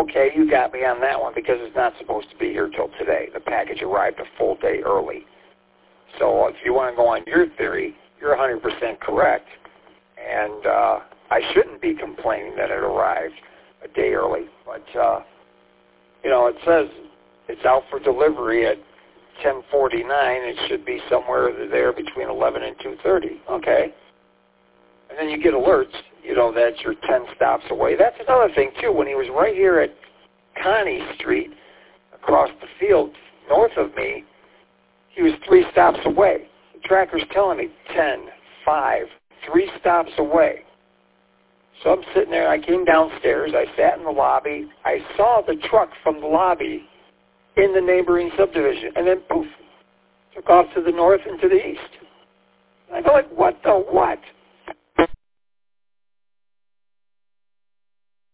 okay, you got me on that one because it's not supposed to be here till today. The package arrived a full day early. So if you want to go on your theory, you're 100% correct. And I shouldn't be complaining that it arrived a day early. But, it says it's out for delivery at 10:49. It should be somewhere there between 11 and 2:30. Okay. And then you get alerts, that you're 10 stops away. That's another thing, too. When he was right here at Connie Street, across the field north of me, he was 3 stops away. The tracker's telling me 10, 5, 3 stops away. So I'm sitting there. I came downstairs. I sat in the lobby. I saw the truck from the lobby in the neighboring subdivision. And then, poof, took off to the north and to the east. And I go like, what the what?